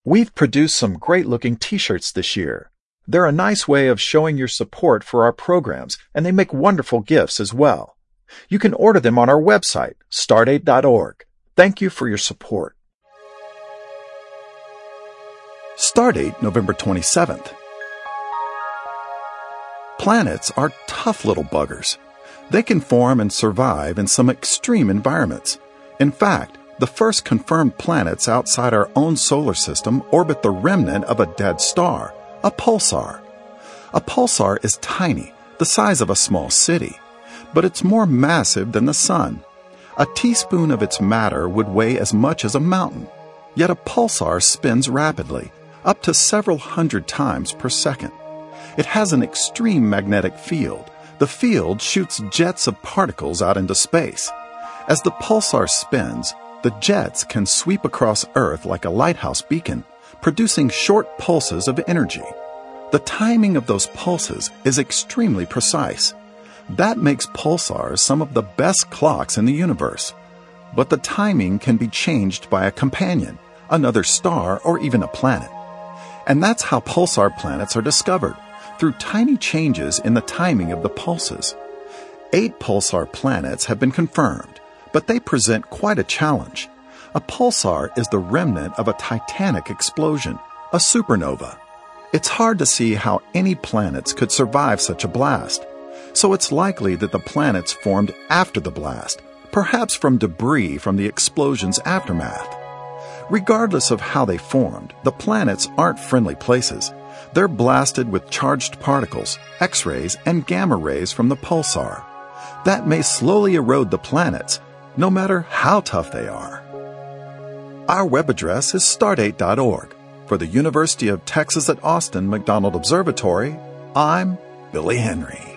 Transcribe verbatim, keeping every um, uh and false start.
We've produced some great-looking t-shirts this year. They're a nice way of showing your support for our programs, and they make wonderful gifts as well. You can order them on our website, stardate dot org. Thank you for your support. Stardate, November twenty-seventh. Planets are tough little buggers. They can form and survive in some extreme environments. In fact, the first confirmed planets outside our own solar system orbit the remnant of a dead star, a pulsar. A pulsar is tiny, the size of a small city, but it's more massive than the Sun. A teaspoon of its matter would weigh as much as a mountain, yet a pulsar spins rapidly, up to several hundred times per second. It has an extreme magnetic field. The field shoots jets of particles out into space. As the pulsar spins, the jets can sweep across Earth like a lighthouse beacon, producing short pulses of energy. The timing of those pulses is extremely precise. That makes pulsars some of the best clocks in the universe. But the timing can be changed by a companion, another star, or even a planet. And that's how pulsar planets are discovered, through tiny changes in the timing of the pulses. Eight pulsar planets have been confirmed, but they present quite a challenge. A pulsar is the remnant of a titanic explosion, a supernova. It's hard to see how any planets could survive such a blast. So it's likely that the planets formed after the blast, perhaps from debris from the explosion's aftermath. Regardless of how they formed, the planets aren't friendly places. They're blasted with charged particles, X-rays, and gamma rays from the pulsar. That may slowly erode the planets, no matter how tough they are. Our web address is stardate dot org. For the University of Texas at Austin McDonald Observatory, I'm Billy Henry.